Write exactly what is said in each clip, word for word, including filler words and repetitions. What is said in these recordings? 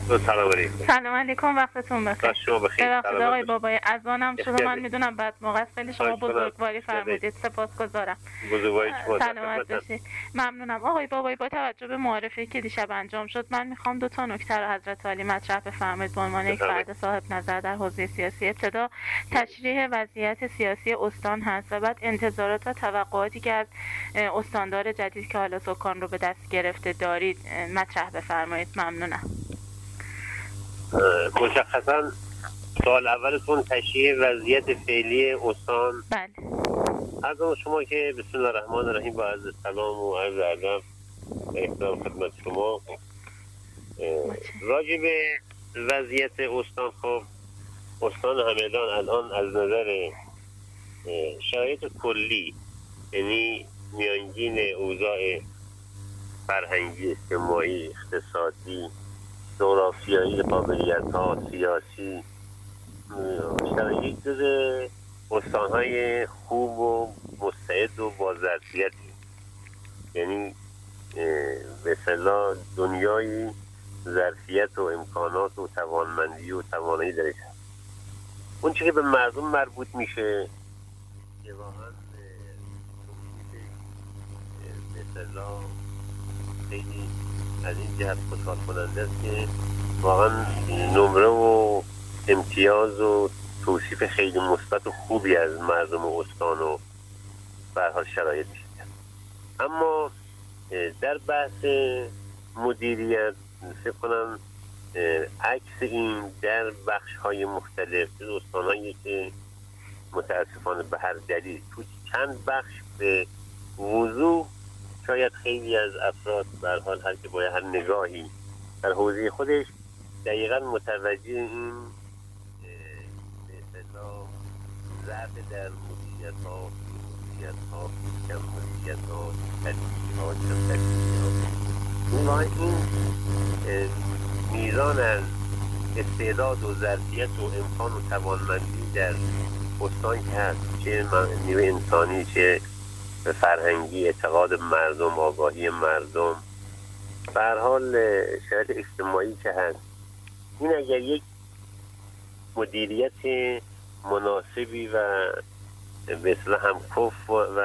سلام علیکم. سلام علیکم، وقتتون بخیر. شما بخیر. ببخشید آقای بابایی، اذانم شده، من میدونم بعد موقع است. خیلی شما بزرگواری فرمودید، سپاسگزارم. بزرگواری شما. سلامت باشید. ممنونم آقای بابایی. با توجه به معارفه‌ای که دیشب انجام شد، من میخوام دو تا نکته رو حضرت عالی مطرح بفرمایید به عنوان یک فرد صاحب نظر در حوزه سیاسی. ابتدا تشریح وضعیت سیاسی استان هست و بعد انتظارات و توقعاتی که از استاندار جدید که حالا سکان رو به دست گرفته دارید مطرح بفرمایید. ممنونم. مشخصا سوال اولتون تشریح وضعیت فعلی استان. بله. از شما که بسم الله الرحمن الرحیم با عرض سلام و عرض ادب و احترام خدمت شما راجع به وضعیت استان. خب استان همدان الان از نظر شرایط کلی، یعنی میانگین اوضاع فرهنگی، اجتماعی، اقتصادی، جغرافیایی، قابلیت‌ها، سیاسی، شرایط جز استان‌های خوب و مستعد و با ظرفیتی، یعنی به اصطلاح دنیای ظرفیت و امکانات و توانمندی و توانایی درش هست. اون چیزی که به مردم مربوط میشه که واقعا به اصطلاح خیلی از این جهت خوشحال کننده است که واقعا نمره و امتیاز و توصیف خیلی مثبت و خوبی از مردم استان و به هر حال شرایط شده. اما در بحث مدیریت فکر کنم عکس این در بخش های مختلف استانهایی که متاسفانه به هر دلیل تو چند بخش به وضوح شاید خیلی از افراد به هر حال هر که باید هر نگاهی در حوزه خودش دقیقا متوجه این به اصطلاح ضعف در مدیریت ها، مدیریت ها، کم مدیریت ها، تدریجی ها، کم تدریجی ها، این میزان از استعداد و ظرفیت و امکان و توانمندی در استان که هست، چه نیروی انسانی، چه فرهنگی، اعتقاد مردم، آگاهی مردم، به هر حال شرایط اجتماعی که هست، این اگر یک مدیریت مناسبی و به اصطلاح هم کف و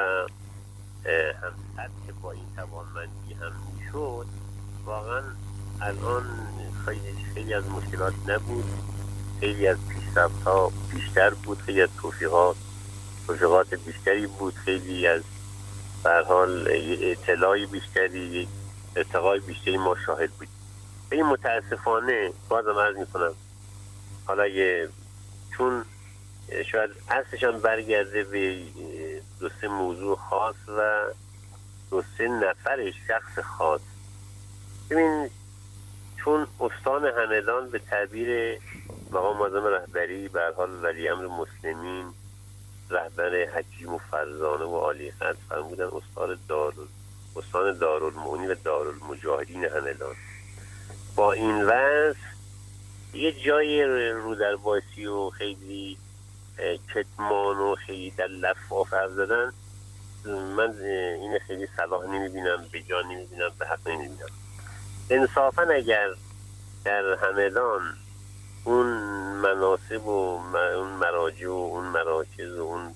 هم سطح با این توانمندی هم میشد، واقعا الان خیلی خیلی از مشکلات نبود، خیلی از پیشرفت ها بیشتر بود، خیلی از توفیقات توفیقات بیشتری بود، خیلی از به هر حال اطلاعی بیشتری، ارتقای بیشتری ما شاهد بودیم. این متاسفانه بازم عرض میکنم حالا یه چون شاید اصلشان برگرده به دو سه موضوع خاص و دو سه نفر شخص خاص. ببین چون استان همدان به تعبیر مقام معظم رهبری به هر حال ولی امر مسلمین، رهبر حکیم و فرزانه و عالی قدر فرمودن استان دار استان دارالمعونی و دارالمجاهدین همدان، با این وصف یه جای رو در باسی و خیلی کتمان و خیلی در لفاف حرف زدن من این خیلی صلاح نمیبینم، به جا نمیبینم، به حق نمیبینم. انصافا اگر در همدان اون مناسب و اون مراجع و اون مراکز و اون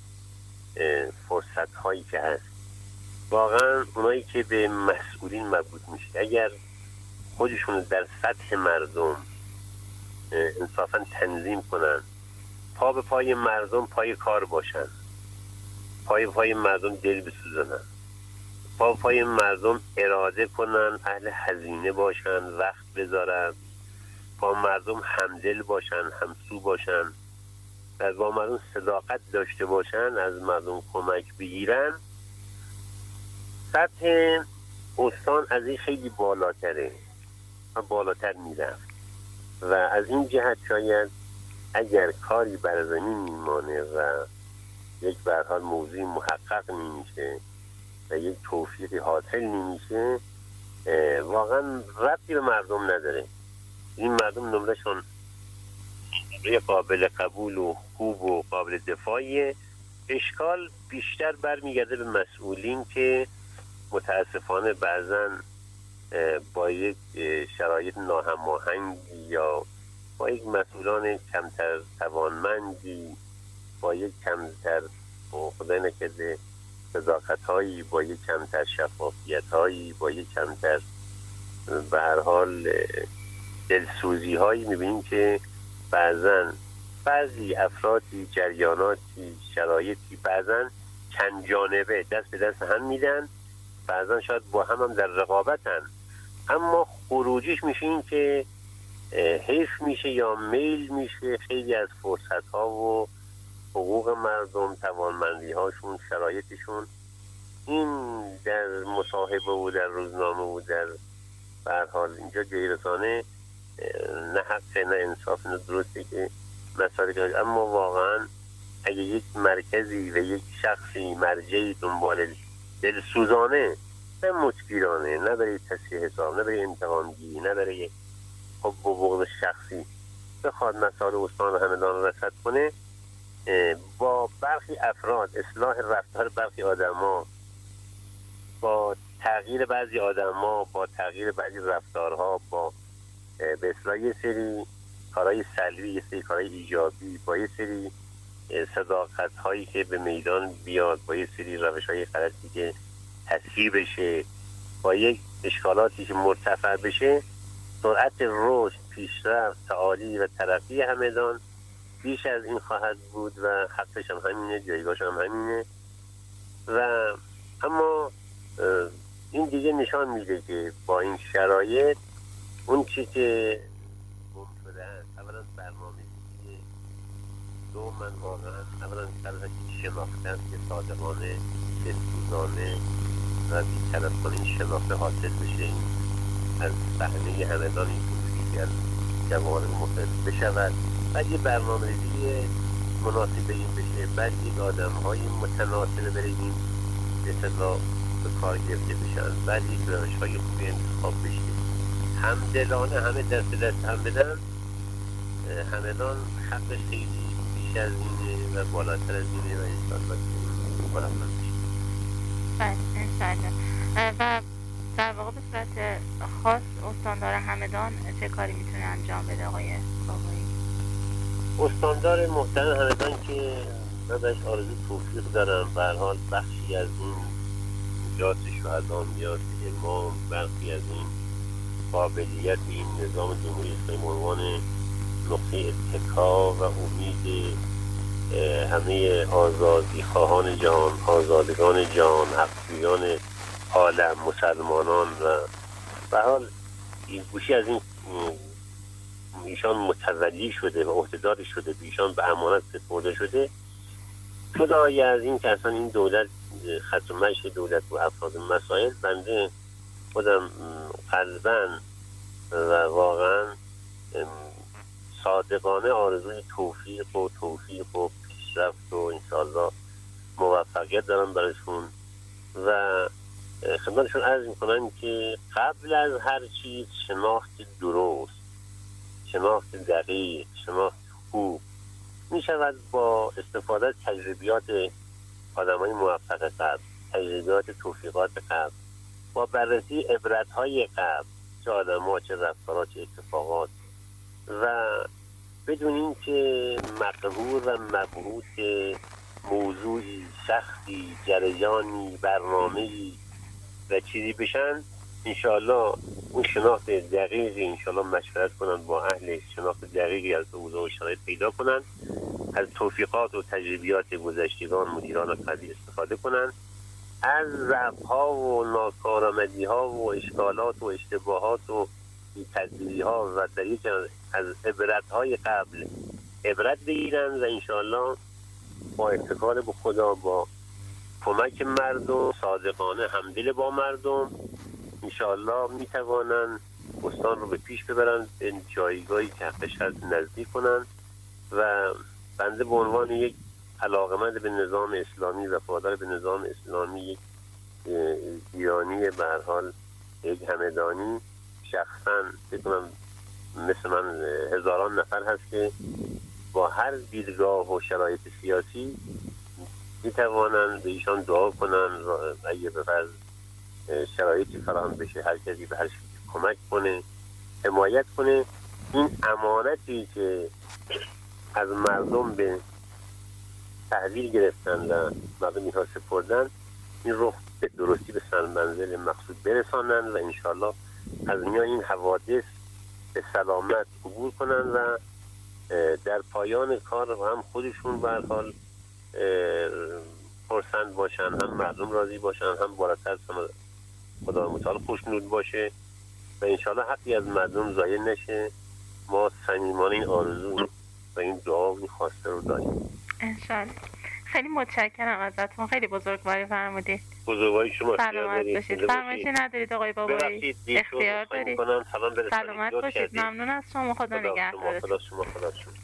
فرصت هایی که هست، واقعا اونایی که به مسئولین مربوط میشه اگر خودشون در سطح مردم انصافا تنظیم کنن، پا به پای مردم پای کار باشن، پای به پای مردم دل بسوزنن، پا به پای مردم اراده کنن، اهل هزینه باشن، وقت بذارن، با مردم همدل باشن، همسو باشن، و با مردم صداقت داشته باشن، از مردم کمک بگیرن، سطح استان از این خیلی بالاتره و بالاتر میرفت. و از این جهت شاید اگر کاری بر زمین میمانه و یک به هر حال موضوع محقق نمیشه و یک توفیقی حاصل نمیشه، واقعا ربطی به مردم نداره. این مردم نمرهشون روی قابل قبول و خوب و قابل دفاعیه. اشکال بیشتر برمیگرده به مسئولین که متاسفانه بعضا با یک شرایط ناهماهنگی یا با یک مسئولان کمتر توانمندی، با یک کمتر خدای نکرده صداقت هایی، با یک کمتر شفافیت هایی، با یک کمتر به هر حال دلسوزی هایی میبینیم که بعضا بعضی افرادی، جریاناتی، شرایطی بعضا چند جانبه دست به دست هم میدن، بعضا شاید با هم هم در رقابتن، اما خروجیش میشه این که حیف میشه یا میل میشه خیلی از فرصت ها و حقوق مردم، توانمندی هاشون، شرایطشون، این در مصاحبه و در روزنامه و در به هر حال اینجا جایرسانه نه حق نه انصاف نه درسته که مسائل کنید. اما واقعا اگه یک مرکزی و یک شخصی مرجعی دنبال دلسوزانه نه مچگیرانه، نه برای تصحیح حساب، نه برای انتقامگیری، نه برای حب و بغض شخصی بخواد مسائل استان همدان رصد کنه، با برخی افراد اصلاح رفتار برخی آدما، با تغییر بعضی آدما، با تغییر بعضی رفتارها، با به اصلاح یه سری کارهای سلبی، یه سری کارهای ایجابی، با یه سری صداقت هایی که به میدان بیاد، با یه سری روش های غلطی که تصحیح بشه، با یک اشکالاتی که مرتفع بشه، سرعت رشد، پیشرفت، تعالی و ترقی همدان بیش از این خواهد بود و حقش هم همینه، جایگاهش هم همینه. و اما این دیگه نشان میده که با این شرایط اون چی که گم شده است، اولا برنامه دیگه، دو من واقعا اولا طرح شناخته است که صادقانه، دلسوزانه و بی‌طرفانه این شناخته حاصل بشه، این از صحنه همدان این کنشی از جوانب مختلف بشود، بعد یه برنامه دیگه مناسب به این بشه، بعد یک آدم های متناسب برای این به اصطلاح به کار گرفته بشن، بعد یک روش های خوبی انتخاب بشه، همدلانه همه دست دست هم بدن، همدان حقش خیلی بیش از اینه و بالاتر از اینه و انشاءالله که مرمم بشه. بله انشاءالله. و در واقع به صورت خاص استاندار همدان چه کاری میتونه انجام بده آقای بابایی؟ استاندار محترم همدان که من بهش آرزو توفیق دارم، به هر حال بخشی از این میراث شهدا، میراث امام، بخشی از این قابلیت این نظام جمهوری اسلامی به عنوان نقطه اتکا و امید همه آزادی خواهان جهان، آزادگان جهان، حقجویان عالم، مسلمانان و به حال این گوشی از این ایشان متولی شده و عهدهدار شده، ایشان به امانت سپرده شده. جدای از این که اصلا این دولت خط و مشی دولت و افراد مسائل، بنده خودم قلباً و واقعا صادقانه آرزوی توفیق و توفیق و پیشرفت و انشاءالله موفقیت دارم برشون و خدمتشون عرض میکنم که قبل از هر چیز شناخت درست، شناخت دقیق، شناخت خوب می شود با استفاده از تجربیات آدم های موفق قبل، تجربیات توفیقات قبل، با بررسی عبرت های قبل، چه آدم ها، چه رفتارها، چه اتفاقات، و بدون این که مقهور و مبهوت موضوعی، شخصی، جریانی، برنامه‌ای و چیزی بشن، انشاءالله اون شناخت دقیقی انشاءالله مشورت کنن با اهل شناخت دقیقی از اوضاع و شرایط پیدا کنن، از توفیقات و تجربیات گذشتگان مدیران قبلی استفاده کنن، از ضعف‌ها و ناکارآمدی‌ها و اشکالات و اشتباهات و تدبیری‌ها و در یک از عبرت‌های قبل عبرت بگیرن و انشاءالله با اتکال به خدا، با کمک مردم، صادقانه همدل با مردم، انشاءالله میتوانن استان رو به پیش ببرن، به جایگاهی که حقش هست نزدیک کنن. و بنده به عنوان یک علاقمند به نظام اسلامی، وفادار به نظام اسلامی، یک ایرانی به هر حال، یک همدانی، شخصا بکنم مثل من هزاران نفر هست که با هر دیدگاه و شرایط سیاسی میتوانند به ایشان دعا کنن، اگه به فرض شرایطی فراهم بشه، هر کسی به هر چیزی کمک کنه، حمایت کنه. این امانتی که از مردم به تحویل گرفتن و مردم اینها سپردن، این رو به درستی به سر منزل مقصود برسانن و انشالله از میان این حوادث به سلامت عبور کنن و در پایان کار هم خودشون به هر حال پرسند باشن، هم مردم راضی باشن، هم بالاتر خدا متعال خوشنود باشه و انشالله حقی از مردم ضایع نشه. ما صمیمانه این آرزو و این دعا و این خواسته رو داریم انشالله. خیلی متشکرم ازتون، خیلی بزرگواری فرمودید. بزرگواری شما. سلامت باشید. فرمایشی ندارید آقای بابایی؟ اختیار دارید. سلامت باشید. ممنون از شما. خدا نگهدارتون. خدا شما خدا شما.